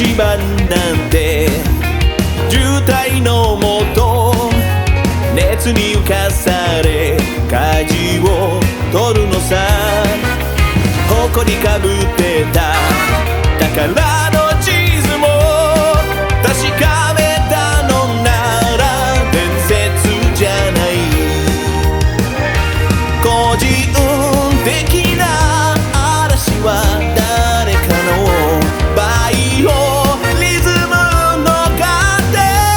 一番なんて渋滞のもと熱に浮かされ舵を取るのさ。誇りかぶってた宝の地図も確かめたのなら伝説じゃない。個人的な嵐は誰かのバイオリズムの糧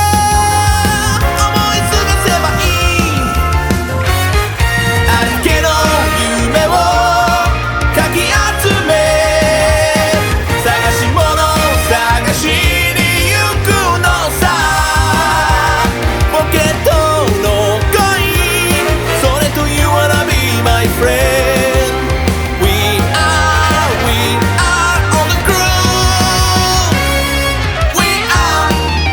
思い過ごせばいい。あるけど夢をかき集め探し物探しに行くのさ。ポケットのコインそれと You wanna be my friend。 We are on the groove。 We are。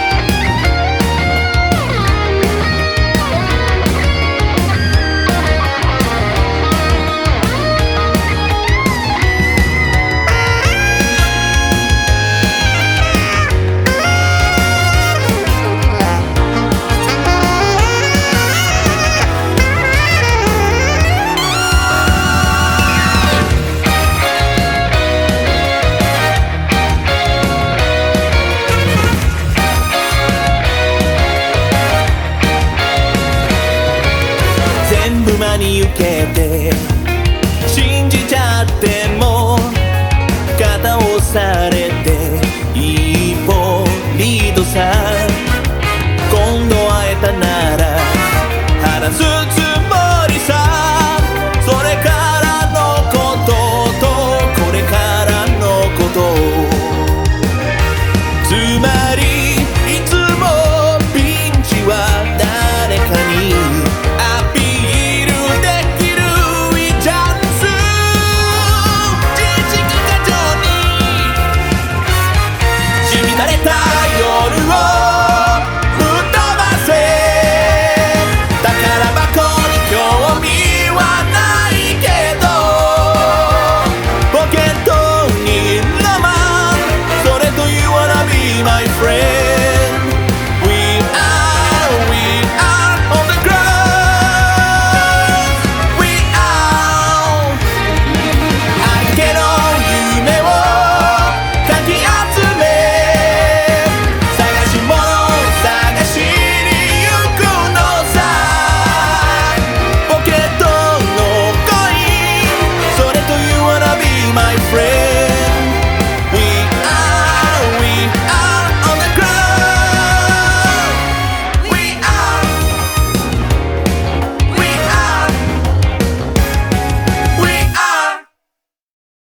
全部真に受けて信じちゃっても肩を押さ